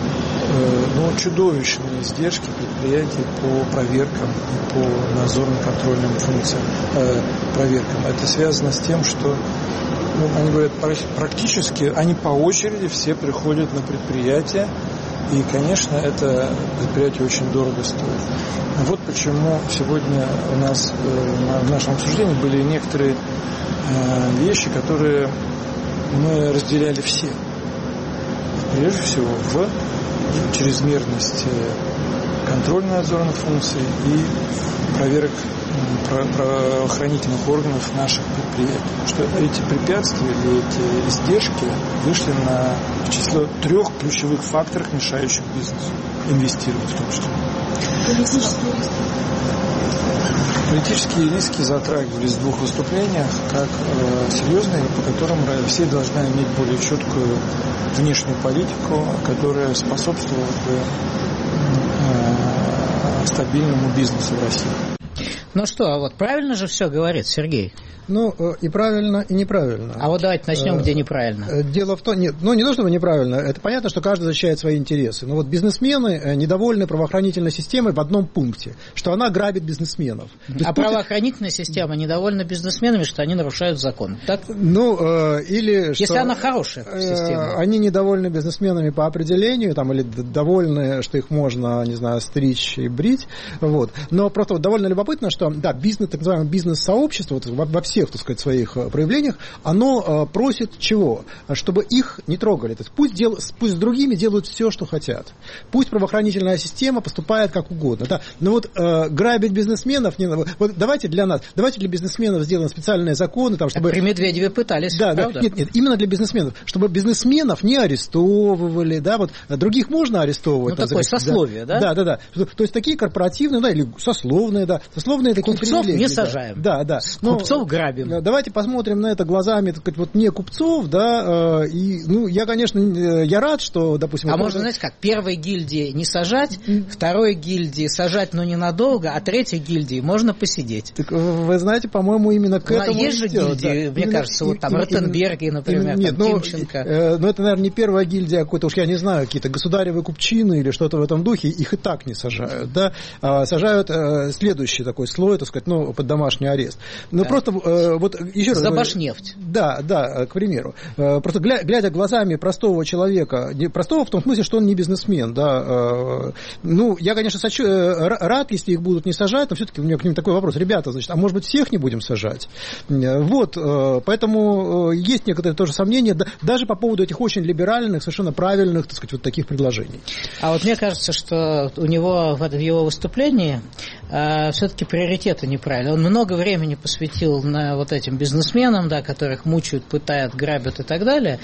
чудовищные издержки предприятий по проверкам и по надзорно-контрольным функциям проверкам. Это связано с тем, что они говорят, практически они по очереди все приходят на предприятия, и, конечно, это предприятие очень дорого стоит. Вот почему сегодня у нас в нашем обсуждении были некоторые вещи, которые мы разделяли все. Прежде всего, в чрезмерность контрольно-надзорных функций и проверок правоохранительных органов наших предприятий. Что эти препятствия или эти издержки вышли в число 3 ключевых факторов, мешающих бизнесу инвестировать в том числе. Политические риски. Политические риски затрагивались в 2 выступлениях как серьезные, по которым Россия должна иметь более четкую внешнюю политику, которая способствовала бы стабильному бизнесу в России. Ну что, а вот правильно же все говорит Сергей? Ну, и правильно, и неправильно. А вот давайте начнем, где неправильно. Дело в том, не то, чтобы неправильно, это понятно, что каждый защищает свои интересы. Но вот бизнесмены недовольны правоохранительной системой в одном пункте, что она грабит бизнесменов. А правоохранительная система недовольна бизнесменами, что они нарушают закон, так? Или если что она хорошая система. Они недовольны бизнесменами по определению, или довольны, что их можно, не знаю, стричь и брить. Вот. Но просто довольно любопытно, что, да, бизнес, так называемое бизнес-сообщество, вот, во всех, так сказать, своих проявлениях, оно просит чего? Чтобы их не трогали. То есть пусть с другими делают все, что хотят. Пусть правоохранительная система поступает как угодно. Да? Но вот грабить бизнесменов... Вот давайте для бизнесменов сделаем специальные законы. Чтобы... При Медведеве пытались, правда? Нет, именно для бизнесменов. Чтобы бизнесменов не арестовывали. Да? Вот, других можно арестовывать. Такое сословие, да? Да. То есть такие корпоративные, да, или сословные, да. Сословные такие купцов привилегии. Не сажаем. Да. Купцов грабим. Давайте посмотрим на это глазами, так сказать, вот не купцов, да, и, я, конечно, я рад, что, допустим... А можно, знаете как, первой гильдии не сажать, второй гильдии сажать, но ненадолго, а третьей гильдии можно посидеть. Так, вы знаете, по-моему, именно к этому... Есть же гильдии, да, мне кажется, вот там Ротенберги, например, Тимченко. Это, наверное, не первая гильдия, какой-то уж, я не знаю, какие-то государевы купчины или что-то в этом духе, их и так не сажают, да, сажают следующий такой слой, так сказать, под домашний арест. Но просто... Вот еще раз. За Башнефть. Да, к примеру. Просто глядя глазами простого человека, простого в том смысле, что он не бизнесмен, да. Я, конечно, рад, если их будут не сажать, но все-таки у меня к ним такой вопрос. Ребята, значит, а может быть, всех не будем сажать? Вот, поэтому есть некоторые тоже сомнения, даже по поводу этих очень либеральных, совершенно правильных, так сказать, вот таких предложений. А вот мне кажется, что у него в его выступлении все-таки приоритеты неправильные. Он много времени посвятил на вот этим бизнесменам, да, которых мучают, пытают, грабят и так далее,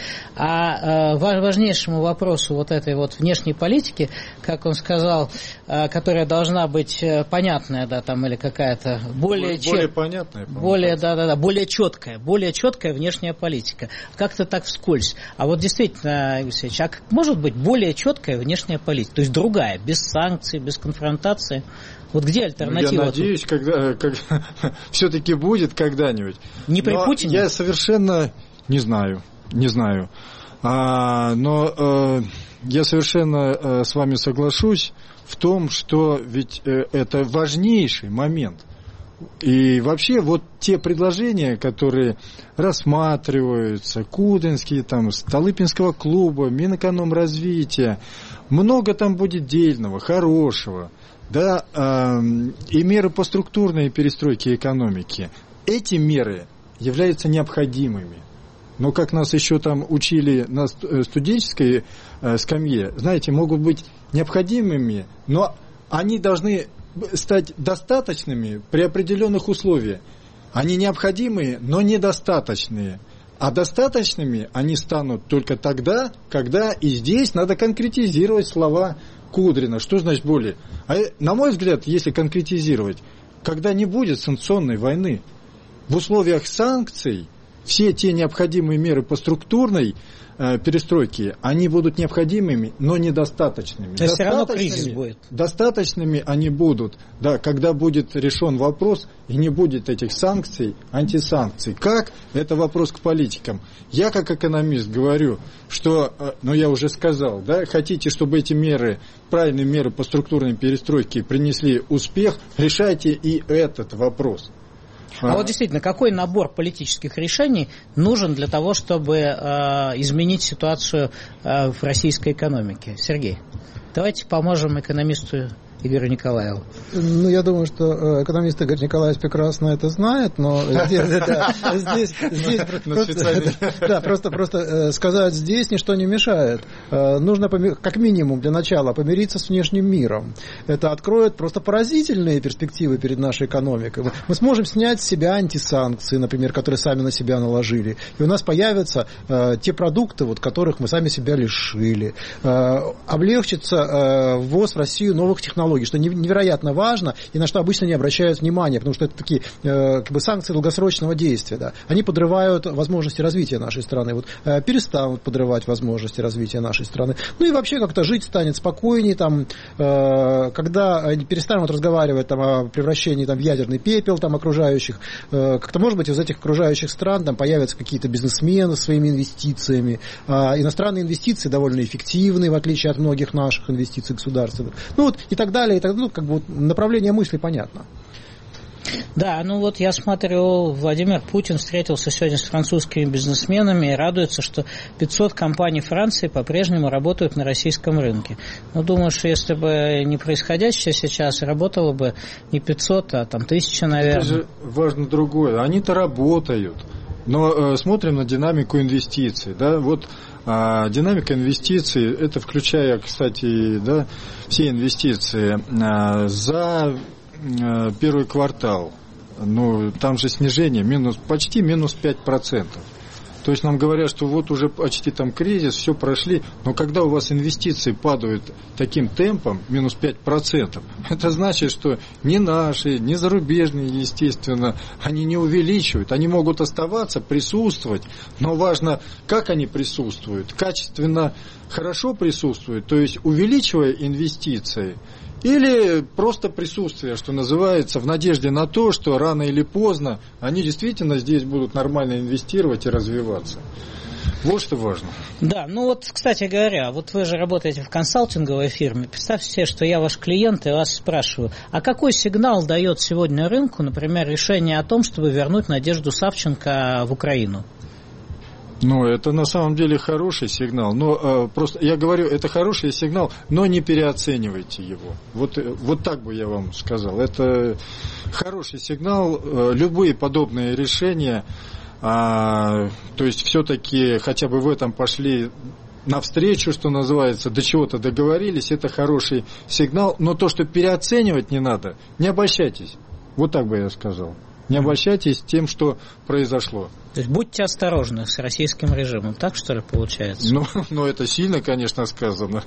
а важнейшему вопросу вот этой вот внешней политики, как он сказал, которая должна быть понятная, да, там, или какая-то более понятная, более четкая внешняя политика. Как-то так вскользь. А вот действительно, Игорь Алексеевич, а может быть более четкая внешняя политика, то есть другая, без санкций, без конфронтации? Вот где альтернатива? Я надеюсь, когда все-таки будет когда-нибудь. Не при Путине? Я совершенно не знаю. Но я совершенно с вами соглашусь в том, что ведь это важнейший момент. И вообще вот те предложения, которые рассматриваются, Кудринские, там, Столыпинского клуба, Минэкономразвития, много там будет дельного, хорошего, да, и меры по структурной перестройке экономики. Эти меры являются необходимыми. Но как нас еще там учили на студенческой скамье, знаете, могут быть необходимыми, но они должны стать достаточными при определенных условиях. Они необходимые, но недостаточные. А достаточными они станут только тогда, когда и здесь надо конкретизировать слова Кудрина. Что значит более? На мой взгляд, если конкретизировать, когда не будет санкционной войны, в условиях санкций все те необходимые меры по структурной перестройки, они будут необходимыми, но недостаточными. То есть все равно кризис будет. Достаточными они будут, да, когда будет решен вопрос и не будет этих санкций, антисанкций. Как? Это вопрос к политикам. Я как экономист говорю, что, я уже сказал, да, хотите, чтобы эти меры, правильные меры по структурной перестройке принесли успех, решайте и этот вопрос. А вот действительно, какой набор политических решений нужен для того, чтобы изменить ситуацию в российской экономике? Сергей, давайте поможем экономисту Игорю Николаеву. Я думаю, что экономист Игорь Николаевич прекрасно это знает, но здесь просто сказать здесь ничто не мешает. Нужно как минимум для начала помириться с внешним миром. Это откроет просто поразительные перспективы перед нашей экономикой. Мы сможем снять с себя антисанкции, например, которые сами на себя наложили. И у нас появятся те продукты, которых мы сами себя лишили. Облегчится ввоз в Россию новых технологий, что невероятно важно и на что обычно не обращают внимания, потому что это такие санкции долгосрочного действия. Да. Они подрывают возможности развития нашей страны, перестанут подрывать возможности развития нашей страны. И вообще как-то жить станет спокойнее, когда перестанут разговаривать о превращении в ядерный пепел окружающих, как-то, может быть, из этих окружающих стран появятся какие-то бизнесмены со своими инвестициями. Иностранные инвестиции довольно эффективны, в отличие от многих наших инвестиций государственных. И так далее. Направление мысли понятно. Да, я смотрю, Владимир Путин встретился сегодня с французскими бизнесменами и радуется, что 500 компаний Франции по-прежнему работают на российском рынке. Думаю, что если бы не происходящее сейчас, работало бы не 500, а 1000, наверное. Это же важно другое. Они-то работают. Но смотрим на динамику инвестиций. Да? Динамика инвестиций, это включая, кстати, да, все инвестиции за первый квартал. Там же снижение почти минус 5%. То есть нам говорят, что уже почти кризис, все прошли, но когда у вас инвестиции падают таким темпом, минус 5%, это значит, что ни наши, ни зарубежные, естественно, они не увеличивают, они могут оставаться, присутствовать, но важно, как они присутствуют, качественно, хорошо присутствуют, то есть увеличивая инвестиции, или просто присутствие, что называется, в надежде на то, что рано или поздно они действительно здесь будут нормально инвестировать и развиваться. Вот что важно. Да, кстати говоря, вы же работаете в консалтинговой фирме. Представьте себе, что я ваш клиент и вас спрашиваю, а какой сигнал дает сегодня рынку, например, решение о том, чтобы вернуть Надежду Савченко в Украину? Это на самом деле хороший сигнал, но просто я говорю, это хороший сигнал, но не переоценивайте его. Вот так бы я вам сказал. Это хороший сигнал, любые подобные решения, то есть все-таки хотя бы в этом пошли навстречу, что называется, до чего-то договорились, это хороший сигнал, но то, что переоценивать не надо, не обольщайтесь. Вот так бы я сказал. Не обольщайтесь тем, что произошло. То есть будьте осторожны с российским режимом, так что ли получается? Это сильно, конечно, сказано.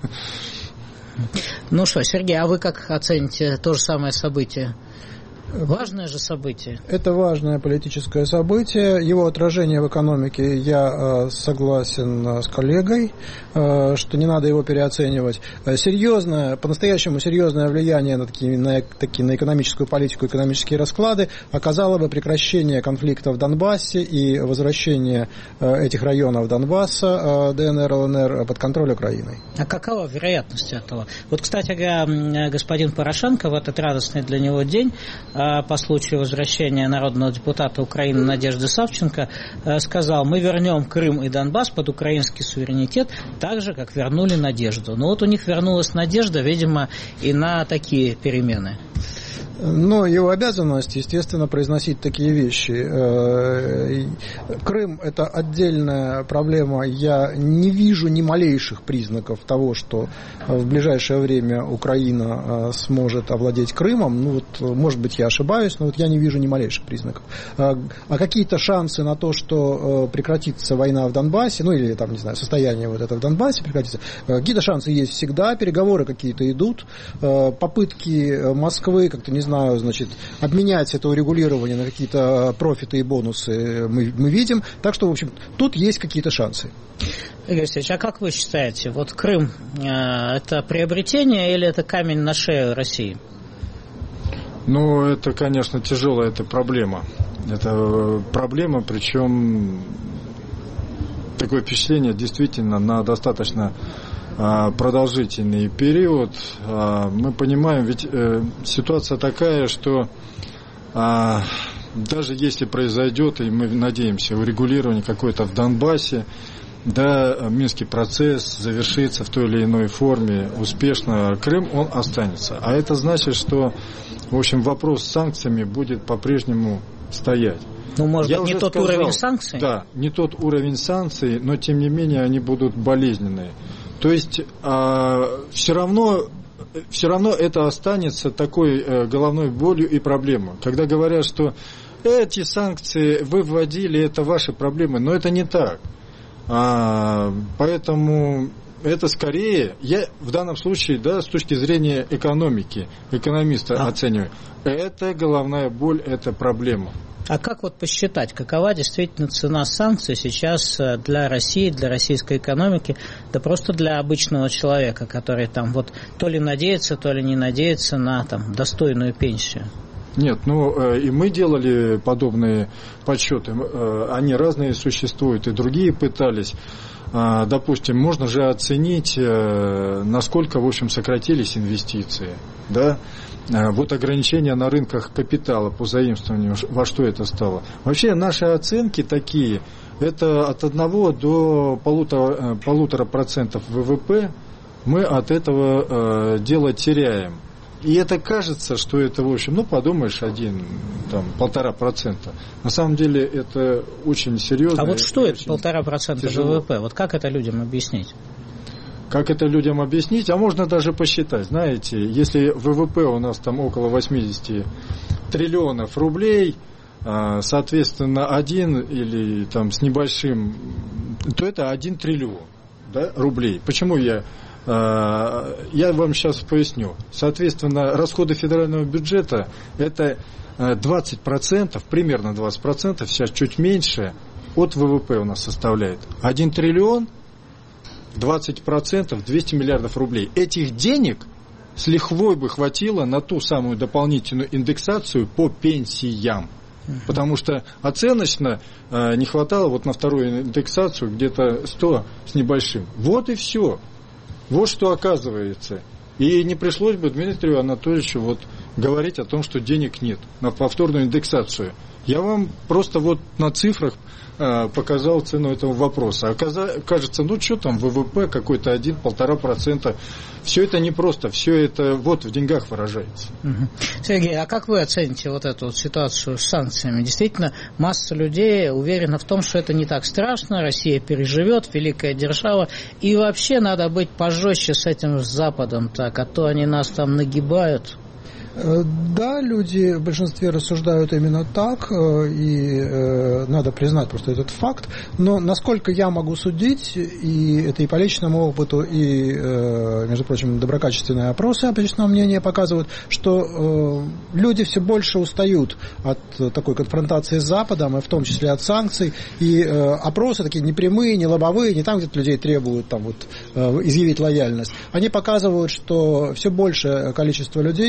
Сергей, а вы как оцените то же самое событие? Важное же событие. Это важное политическое событие. Его отражение в экономике, я согласен с коллегой, что не надо его переоценивать. По-настоящему серьезное влияние на экономическую политику, экономические расклады оказало бы прекращение конфликта в Донбассе и возвращение этих районов Донбасса, ДНР, ЛНР под контроль Украины. А какова вероятность этого? Кстати говоря, господин Порошенко в этот радостный для него день по случаю возвращения народного депутата Украины Надежды Савченко, сказал: мы вернем Крым и Донбасс под украинский суверенитет, так же, как вернули Надежду. Но вот у них вернулась надежда, видимо, и на такие перемены. Но его обязанность, естественно, произносить такие вещи. Крым – это отдельная проблема. Я не вижу ни малейших признаков того, что в ближайшее время Украина сможет овладеть Крымом. Ну, вот, может быть, я ошибаюсь, но вот я не вижу ни малейших признаков. А какие-то шансы на то, что прекратится война в Донбассе, ну, или, там, не знаю, состояние вот это в Донбассе прекратится, какие-то шансы есть всегда, переговоры какие-то идут, попытки Москвы, как-то, не знаю, значит, обменять это урегулирование на какие-то профиты и бонусы мы видим. Так что, в общем, тут есть какие-то шансы. Игорь Алексеевич, а как вы считаете, вот Крым это приобретение или это камень на шею России? Ну, это, конечно, тяжелая эта проблема. Это проблема, причем такое впечатление действительно на достаточно продолжительный период. Мы понимаем, ведь ситуация такая, что даже если произойдет, и мы надеемся, урегулирование какое-то в Донбассе, да, Минский процесс завершится в той или иной форме успешно, Крым, он останется. А это значит, что, в общем, вопрос с санкциями будет по-прежнему стоять. Ну, может быть, не тот уровень санкций? Да, не тот уровень санкций, но, тем не менее, они будут болезненные. То есть все равно это останется такой головной болью и проблемой. Когда говорят, что эти санкции вы вводили, это ваши проблемы, но это не так. Поэтому это скорее, я в данном случае, да, с точки зрения экономики, экономиста оцениваю, это головная боль, это проблема. А как вот посчитать, какова действительно цена санкций сейчас для России, для российской экономики, да просто для обычного человека, который там вот то ли надеется, то ли не надеется на там достойную пенсию? Нет, ну и мы делали подобные подсчеты, они разные существуют, и другие пытались. Допустим, можно же оценить, насколько, в общем, сократились инвестиции, да? Вот ограничения на рынках капитала по заимствованию, во что это стало. Вообще наши оценки такие, это от 1 до 1,5% ВВП мы от этого дела теряем. И это кажется, что это, в общем, ну, подумаешь, 1,5%. На самом деле это очень серьезно. А вот что это 1,5% ВВП? Вот как это людям объяснить? Как это людям объяснить? А можно даже посчитать. Знаете, если ВВП у нас там около 80 триллионов рублей, соответственно, 1 или там с небольшим, то это 1 триллион, да, рублей. Почему я вам сейчас поясню. Соответственно, расходы федерального бюджета это 20%, примерно 20%, сейчас чуть меньше, от ВВП у нас составляет. 1 триллион, 20%, 200 миллиардов рублей. Этих денег с лихвой бы хватило на ту самую дополнительную индексацию по пенсиям. Потому что оценочно не хватало вот на вторую индексацию где-то 100 с небольшим. Вот и все. Вот что оказывается. И не пришлось бы Дмитрию Анатольевичу вот говорить о том, что денег нет на повторную индексацию. Я вам просто вот на цифрах показал цену этого вопроса. Кажется, ну что там, ВВП какой-то 1-1,5%. Все это непросто, все это вот в деньгах выражается. Сергей, а как вы оцените вот эту вот ситуацию с санкциями? Действительно, масса людей уверена в том, что это не так страшно, Россия переживет, великая держава, и вообще надо быть пожестче с этим Западом, так, а то они нас там нагибают. Да, люди в большинстве рассуждают именно так, и надо признать просто этот факт, но насколько я могу судить, и это и по личному опыту, и, между прочим, доброкачественные опросы общественного мнения показывают, что люди все больше устают от такой конфронтации с Западом, и в том числе от санкций, и опросы такие не прямые, не лобовые, не там, где людей требуют там, вот, изъявить лояльность, они показывают, что все большее количество людей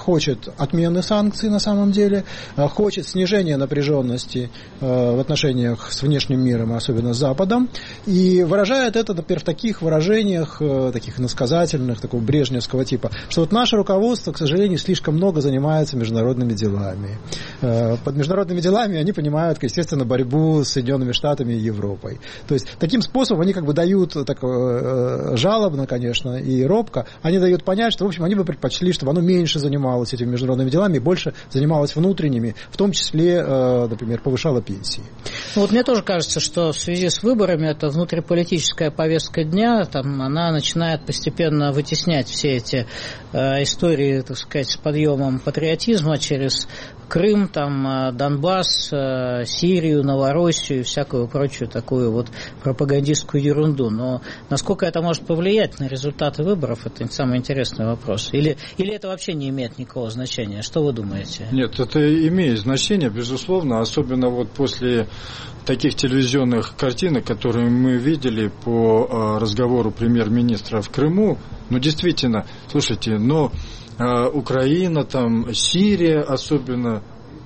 хочет отмены санкций на самом деле, хочет снижения напряженности в отношениях с внешним миром, особенно с Западом, и выражает это, например, в таких выражениях, таких иносказательных, такого брежневского типа, что вот наше руководство, к сожалению, слишком много занимается международными делами. Под международными делами они понимают, естественно, борьбу с Соединенными Штатами и Европой. То есть таким способом они как бы дают так, жалобно, конечно, и робко, они дают понять, что, в общем, они бы предпочли, чтобы оно меньше занималось этими международными делами и больше занималось внутренними, в том числе, например, повышало пенсии. Ну, вот мне тоже кажется, что в связи с выборами эта внутриполитическая повестка дня, там, она начинает постепенно вытеснять все эти истории, так сказать, с подъемом патриотизма через Крым, там, Донбасс, Сирию, Новороссию и всякую прочую такую вот пропагандистскую ерунду. Но насколько это может повлиять на результаты выборов, это самый интересный вопрос. Или это вообще не имеет никакого значения? Что вы думаете? Нет, это имеет значение, безусловно, особенно вот после таких телевизионных картинок, которые мы видели по разговору премьер-министра в Крыму. Ну, действительно, слушайте, но Украина, там, Сирия особенно.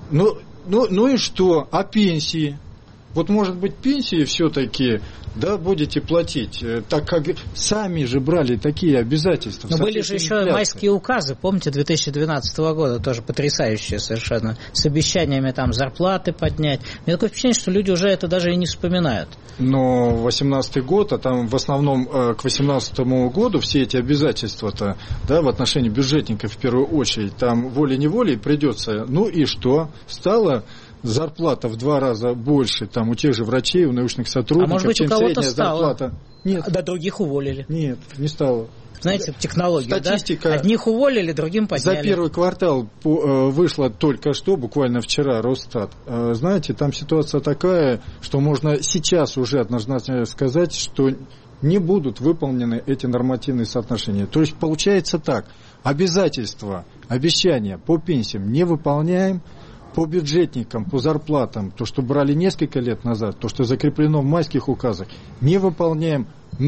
Ну и что? А пенсии? Вот, может быть, пенсии все-таки, да, будете платить, так как сами же брали такие обязательства. Но были же еще майские указы, помните, 2012 года, тоже потрясающие совершенно, с обещаниями там зарплаты поднять. У меня такое впечатление, что люди уже это даже и не вспоминают. Но 18-й год, а там в основном к 18-му году все эти обязательства-то, да, в отношении бюджетников в первую очередь, там волей-неволей придется, ну и что? Стало зарплата в 2 раза больше, там, у тех же врачей, у научных сотрудников, а может быть, чем у кого-то средняя стало? Зарплата. Нет. Да других уволили. Нет, не стало. Знаете, технология, статистика, да? Одних уволили, другим подняли. За первый квартал вышла только что, буквально вчера, Росстат. Знаете, там ситуация такая, что можно сейчас уже однозначно сказать, что не будут выполнены эти нормативные соотношения. То есть получается так, обязательства, обещания по пенсиям не выполняем, по бюджетникам, по зарплатам, то, что брали несколько лет назад, то, что закреплено в майских указах, не выполняем.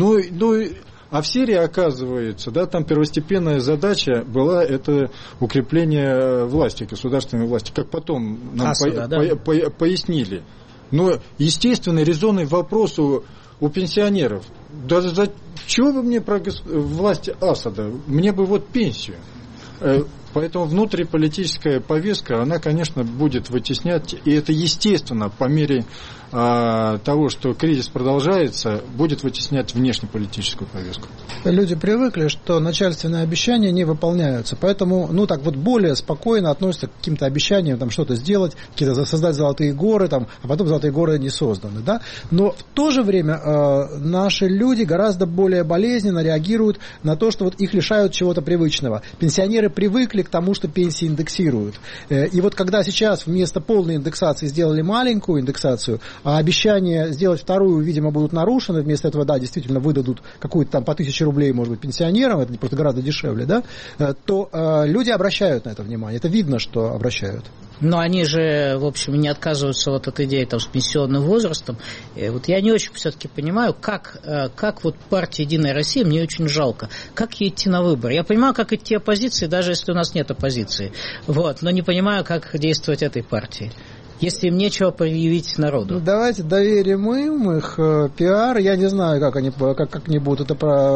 А в Сирии, оказывается, да, там первостепенная задача была это укрепление власти, государственной власти, как потом нам пояснили. Но естественный резонный вопрос у пенсионеров. Даже за чего бы мне про власть Асада? Мне бы вот пенсию. Поэтому внутриполитическая повестка, она, конечно, будет вытеснять, и это естественно, по мере того, что кризис продолжается, будет вытеснять внешнеполитическую повестку. Люди привыкли, что начальственные обещания не выполняются, поэтому, так вот более спокойно относятся к каким-то обещаниям, там что-то сделать, какие-то создать золотые горы, там, а потом золотые горы не созданы, да. Но в то же время наши люди гораздо более болезненно реагируют на то, что вот их лишают чего-то привычного. Пенсионеры привыкли к тому, что пенсии индексируют. И вот когда сейчас вместо полной индексации сделали маленькую индексацию, а обещания сделать вторую, видимо, будут нарушены, вместо этого, да, действительно выдадут какую-то там по 1000 рублей, может быть, пенсионерам, это просто гораздо дешевле, да, то люди обращают на это внимание, это видно, что обращают. Но они же, в общем, не отказываются вот от идеи там, с пенсионным возрастом. И вот я не очень все-таки понимаю, как вот партия «Единая Россия», мне очень жалко, как ей идти на выборы. Я понимаю, как идти оппозиции, даже если у нас нет оппозиции. Вот, но не понимаю, как действовать этой партии, если им нечего предъявить народу. Давайте доверим им их пиар. Я не знаю, как они будут.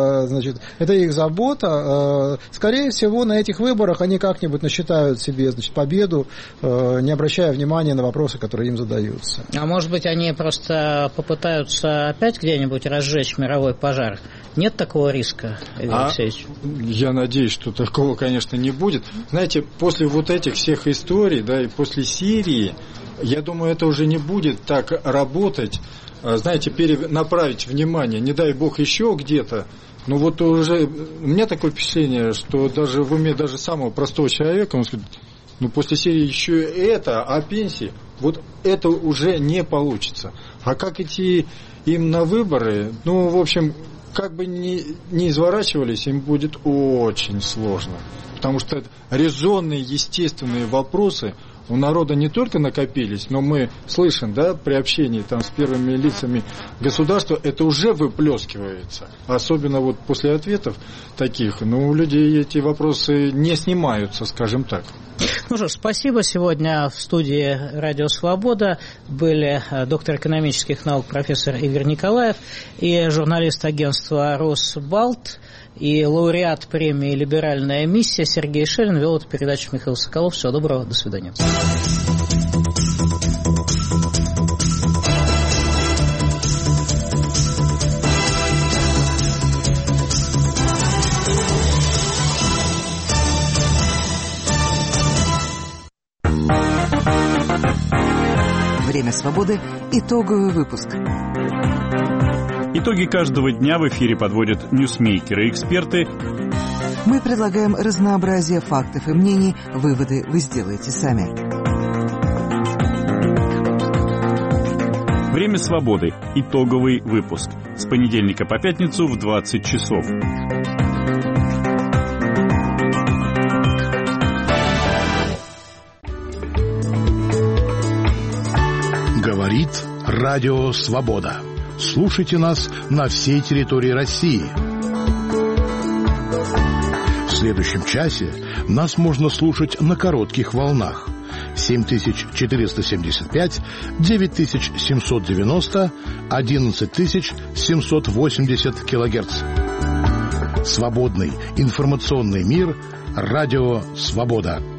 Это их забота. Скорее всего, на этих выборах они как-нибудь насчитают себе, победу, не обращая внимания на вопросы, которые им задаются. А может быть, они просто попытаются опять где-нибудь разжечь мировой пожар? Нет такого риска, Игорь Алексеевич? Я надеюсь, что такого, конечно, не будет. Знаете, после вот этих всех историй, да, и после Сирии, я думаю, это уже не будет так работать, знаете, перенаправить внимание, не дай бог еще где-то. Но вот уже у меня такое впечатление, что даже в уме даже самого простого человека, он скажет, после Сирии еще это, а пенсии, вот это уже не получится. А как идти им на выборы, в общем, как бы ни изворачивались, им будет очень сложно. Потому что резонные, естественные вопросы у народа не только накопились, но мы слышим, да, при общении там с первыми лицами государства, это уже выплескивается. Особенно вот после ответов таких, у людей эти вопросы не снимаются, скажем так. Ну что ж, спасибо. Сегодня в студии «Радио Свобода» были доктор экономических наук профессор Игорь Николаев и журналист агентства «Росбалт» и лауреат премии «Либеральная миссия» Сергей Шелин. Вел эту передачу Михаил Соколов. Всего доброго, до свидания. Время свободы. Итоговый выпуск. Итоги каждого дня в эфире подводят ньюсмейкеры и эксперты. Мы предлагаем разнообразие фактов и мнений. Выводы вы сделаете сами. Время свободы. Итоговый выпуск. С понедельника по пятницу в 20 часов. Говорит Радио Свобода. Слушайте нас на всей территории России. В следующем часе нас можно слушать на коротких волнах. 7475, 9790, 11780 килогерц. Свободный информационный мир. Радио Свобода.